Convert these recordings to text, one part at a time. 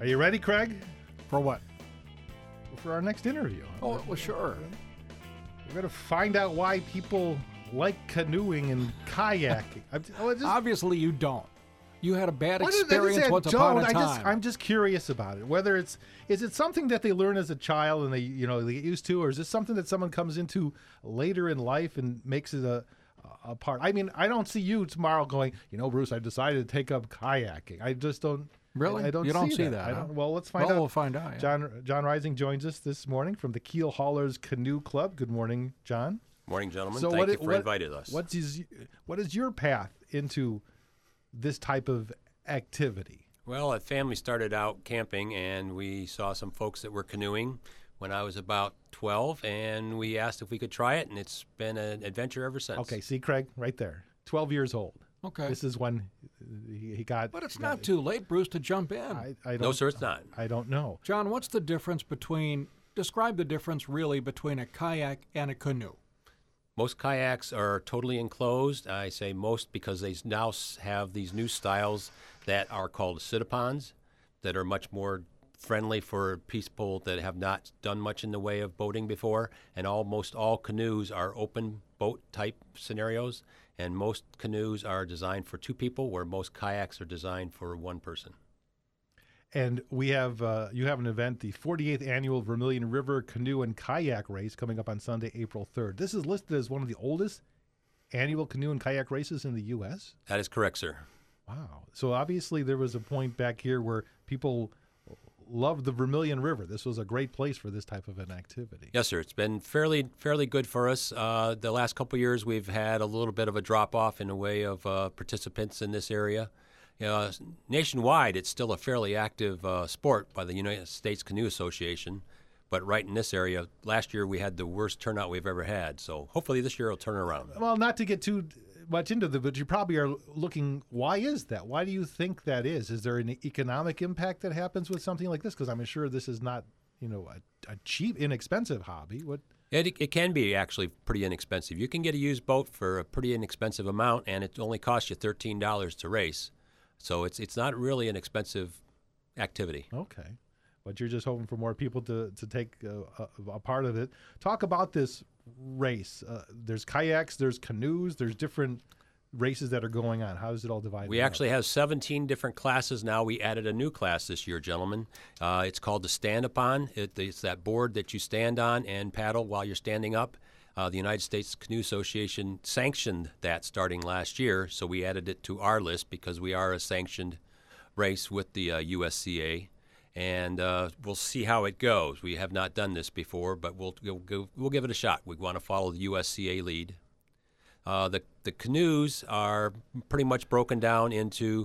Are you ready, Craig? For what? For our next interview. Oh, well, sure. We're going to find out why people like canoeing and kayaking. Obviously, you don't. You had a bad What is- experience once don't. upon a time. I'm just curious about it. Whether is it something that they learn as a child and they get used to, or is this something that someone comes into later in life and makes it a part? I mean, I don't see you tomorrow going, Bruce, I decided to take up kayaking. I just don't. Really? I don't. You don't see that. that, I huh? don't, well, let's find out. Well, we'll find out. Yeah. John Rising joins us this morning from the Keel Haulers Canoe Club. Good morning, John. Morning, gentlemen. Thank you for inviting us. What is your path into this type of activity? Well, a family started out camping, and we saw some folks that were canoeing when I was about 12, and we asked if we could try it, and it's been an adventure ever since. Okay, see, Craig, right there. 12 years old. Okay. This is when he got... But it's not too late, Bruce, to jump in. I don't, No, sir, it's not. I don't know. John, what's the difference describe the difference really between a kayak and a canoe? Most kayaks are totally enclosed. I say most because they now have these new styles that are called Citipons that are much more friendly for people that have not done much in the way of boating before. And almost all canoes are open boat type scenarios. And most canoes are designed for two people, where most kayaks are designed for one person. And we have you have an event, the 48th annual Vermilion River Canoe and Kayak Race, coming up on Sunday, April 3rd. This is listed as one of the oldest annual canoe and kayak races in the U.S.? That is correct, sir. Wow. So obviously there was a point back here where people loved the Vermilion River. This was a great place for this type of an activity. Yes, sir. It's been fairly good for us. The last couple of years, we've had a little bit of a drop-off in the way of participants in this area. Nationwide, it's still a fairly active sport by the United States Canoe Association. But right in this area, last year we had the worst turnout we've ever had. So hopefully this year will turn around. Well, not to get too much into but you probably are looking, why is that? Why do you think that is? Is there an economic impact that happens with something like this? Because I'm sure this is not, a cheap, inexpensive hobby. What? It can be actually pretty inexpensive. You can get a used boat for a pretty inexpensive amount, and it only costs you $13 to race. So it's not really an expensive activity. Okay. But you're just hoping for more people to take a part of it. Talk about this race. There's kayaks, there's canoes, there's different races that are going on. How is it all divided We up? actually have 17 different classes now. We added a new class this year, gentlemen. It's called the stand-upon. It's that board that you stand on and paddle while you're standing up. The United States Canoe Association sanctioned that starting last year, so we added it to our list because we are a sanctioned race with the USCA. And we'll see how it goes. We have not done this before, but we'll give it a shot. We want to follow the USCA lead. The canoes are pretty much broken down into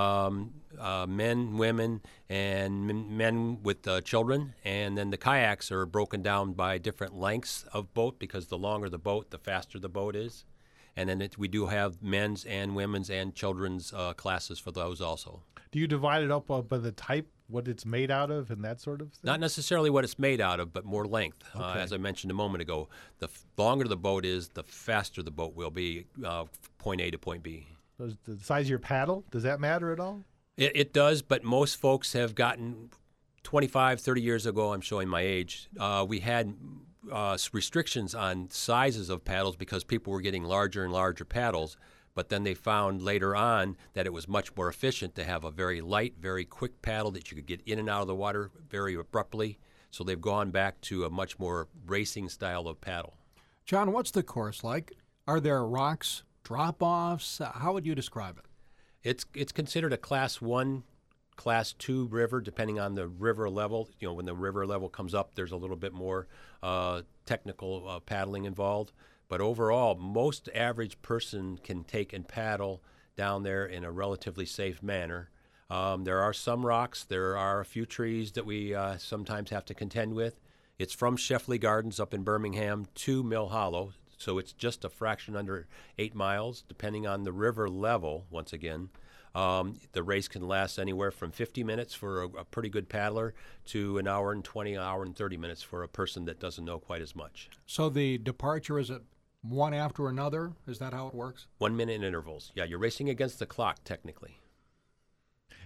men, women, and men with children. And then the kayaks are broken down by different lengths of boat because the longer the boat, the faster the boat is. And then we do have men's and women's and children's classes for those also. Do you divide it up by the type, what it's made out of, and that sort of thing? Not necessarily what it's made out of, but more length. Okay. As I mentioned a moment ago, the longer the boat is, the faster the boat will be, point A to point B. Does the size of your paddle, does that matter at all? It does, but most folks have gotten 25, 30 years ago, I'm showing my age, we had restrictions on sizes of paddles because people were getting larger and larger paddles. But then they found later on that it was much more efficient to have a very light, very quick paddle that you could get in and out of the water very abruptly. So they've gone back to a much more racing style of paddle. John, what's the course like? Are there rocks, drop-offs? How would you describe it? It's considered a Class 1, Class 2 river, depending on the river level. When the river level comes up, there's a little bit more technical paddling involved. But overall, most average person can take and paddle down there in a relatively safe manner. There are some rocks. There are a few trees that we sometimes have to contend with. It's from Shefley Gardens up in Birmingham to Mill Hollow, so it's just a fraction under 8 miles, depending on the river level, once again. The race can last anywhere from 50 minutes for a pretty good paddler to an hour and 20, hour and 30 minutes for a person that doesn't know quite as much. So the departure, is it one after another? Is that how it works? 1 minute intervals. Yeah, you're racing against the clock, technically.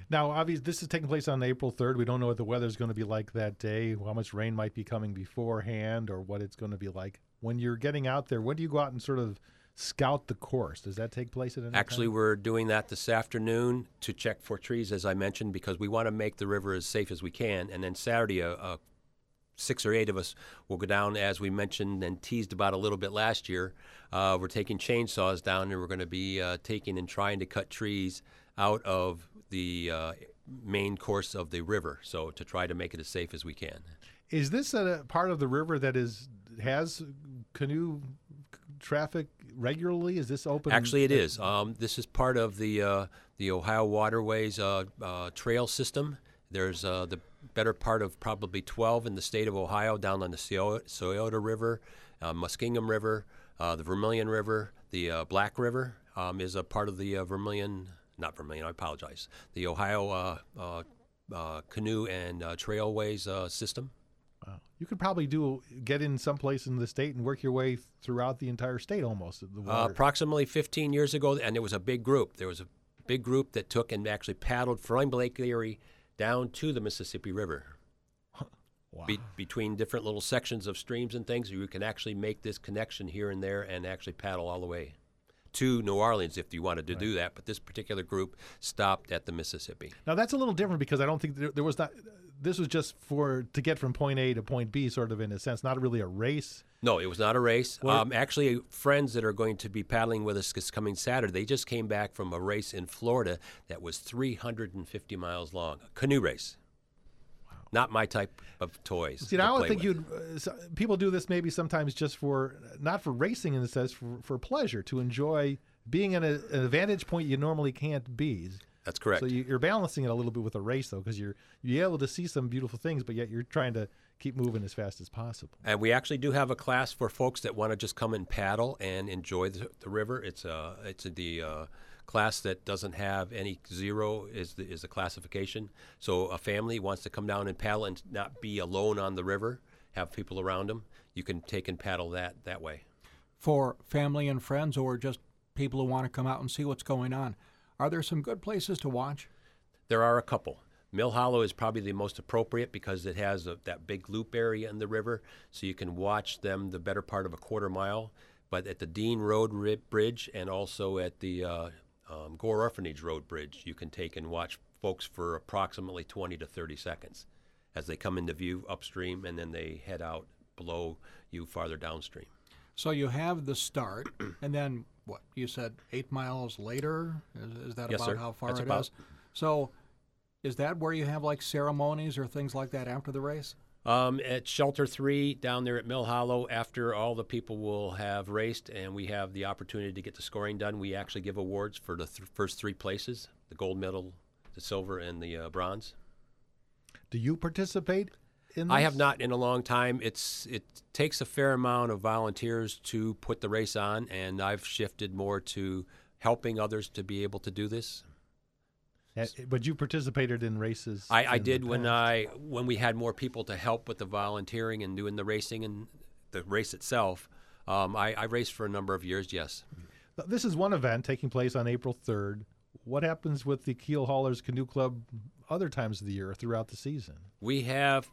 Now, obviously, this is taking place on April 3rd. We don't know what the weather's going to be like that day, how much rain might be coming beforehand, or what it's going to be like. When you're getting out there, when do you go out and sort of scout the course? Does that take place at any Actually, time? we're doing that this afternoon to check for trees, as I mentioned, because we want to make the river as safe as we can. And then Saturday, 6 or 8 of us will go down, as we mentioned and teased about a little bit last year. We're taking chainsaws down, and we're going to be taking and trying to cut trees out of the main course of the river, so to try to make it as safe as we can. Is this a part of the river that has canoe traffic regularly? Is this open? Actually, it is. This is part of the Ohio Waterways trail system. There's the better part of probably 12 in the state of Ohio down on the Scioto River, Muskingum River, the Vermilion River, the Black River is a part of the the Ohio Canoe and Trailways system. Wow. You could probably get in someplace in the state and work your way throughout the entire state almost. The water. Approximately 15 years ago, and there was a big group. There was a big group that took and actually paddled from Lake Erie down to the Mississippi River. Wow. Between different little sections of streams and things, you can actually make this connection here and there and actually paddle all the way to New Orleans if you wanted to do that. But this particular group stopped at the Mississippi. Now that's a little different because I don't think there was not. This was just to get from point A to point B, sort of in a sense, not really a race. No, it was not a race. Actually, friends that are going to be paddling with us this coming Saturday, they just came back from a race in Florida that was 350 miles long, a canoe race. Wow. Not my type of toys. See, now I would think people do this maybe sometimes just not for racing in the sense, for pleasure, to enjoy being in a vantage point you normally can't be. That's correct. So you're balancing it a little bit with a race, though, because you're able to see some beautiful things, but yet you're trying to keep moving as fast as possible. And we actually do have a class for folks that want to just come and paddle and enjoy the river. It's the class that doesn't have any zero is the classification. So a family wants to come down and paddle and not be alone on the river, have people around them. You can take and paddle that way. For family and friends or just people who want to come out and see what's going on, are there some good places to watch? There are a couple. Mill Hollow is probably the most appropriate because it has that big loop area in the river, so you can watch them the better part of a quarter mile. But at the Dean Road Bridge and also at the Gore Orphanage Road Bridge, you can take and watch folks for approximately 20 to 30 seconds as they come into view upstream and then they head out below you farther downstream. So you have the start, and then what? You said 8 miles later? Is that Yes, about sir. how far That's it about. is? So is that where you have like ceremonies or things like that after the race? At Shelter 3 down there at Mill Hollow, after all the people will have raced and we have the opportunity to get the scoring done, we actually give awards for the first 3 places, the gold medal, the silver, and the bronze. Do you participate in this? I have not in a long time. It takes a fair amount of volunteers to put the race on, and I've shifted more to helping others to be able to do this. But you participated in races. I in did the when past. when we had more people to help with the volunteering and doing the racing and the race itself. I raced for a number of years, yes. This is one event taking place on April 3rd. What happens with the Keel Haulers Canoe Club other times of the year throughout the season? We have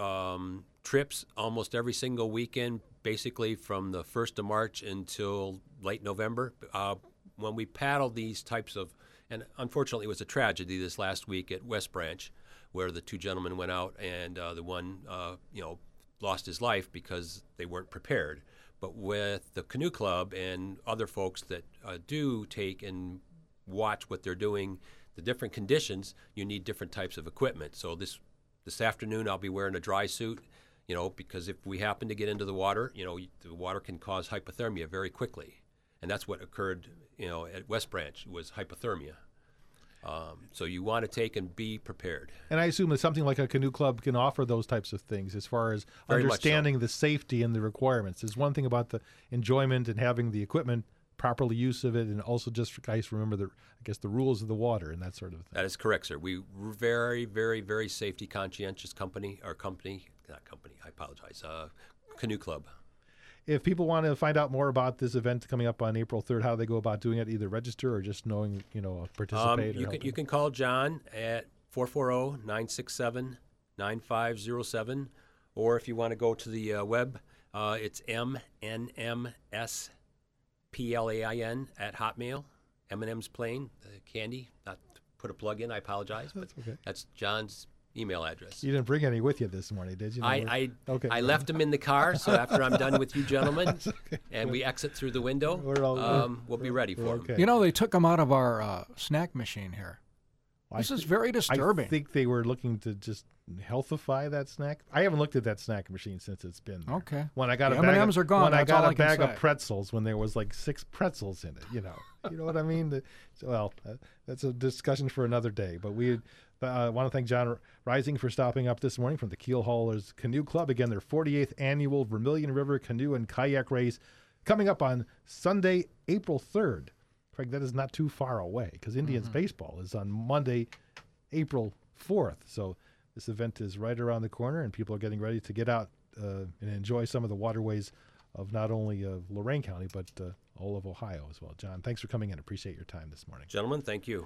trips almost every single weekend, basically from the 1st of March until late November. When we paddle these types of, and unfortunately it was a tragedy this last week at West Branch, where the 2 gentlemen went out and the one lost his life because they weren't prepared. But with the Canoe Club and other folks that do take and watch what they're doing, the different conditions, you need different types of equipment. So this afternoon I'll be wearing a dry suit, because if we happen to get into the water, the water can cause hypothermia very quickly. And that's what occurred, at West Branch, was hypothermia. So you want to take and be prepared. And I assume that something like a canoe club can offer those types of things as far as Very much so. understanding the safety and the requirements. There's one thing about the enjoyment and having the equipment, properly use of it, and also just guys remember the rules of the water and that sort of thing. That is correct, sir. We're very, very, very safety conscientious Canoe Club. If people want to find out more about this event coming up on April 3rd, how do they go about doing it? Either register or just knowing, participate? You can call John at 440-967-9507. Or if you want to go to the web, it's MNMSPLAIN at Hotmail. M&M's Plain, candy. Not to put a plug in, I apologize, but that's John's email address. You didn't bring any with you this morning, did you? I left them in the car, so after I'm done with you gentlemen and we exit through the window, we'll be ready for them. You know, they took them out of our snack machine here. This is very disturbing. I think they were looking to just healthify that snack. I haven't looked at that snack machine since it's been there. Okay. When I got a M&Ms are gone. When I That's all got I a can bag say. of pretzels, when there was like 6 pretzels in it, you know what I mean. That's a discussion for another day. But we want to thank John Rising for stopping up this morning from the Keel Haulers Canoe Club. Again, their 48th annual Vermilion River Canoe and Kayak Race coming up on Sunday, April 3rd. Craig, that is not too far away because Indians baseball is on Monday, April 4th. So this event is right around the corner, and people are getting ready to get out and enjoy some of the waterways of not only Lorain County, but all of Ohio as well. John, thanks for coming in. Appreciate your time this morning. Gentlemen, thank you.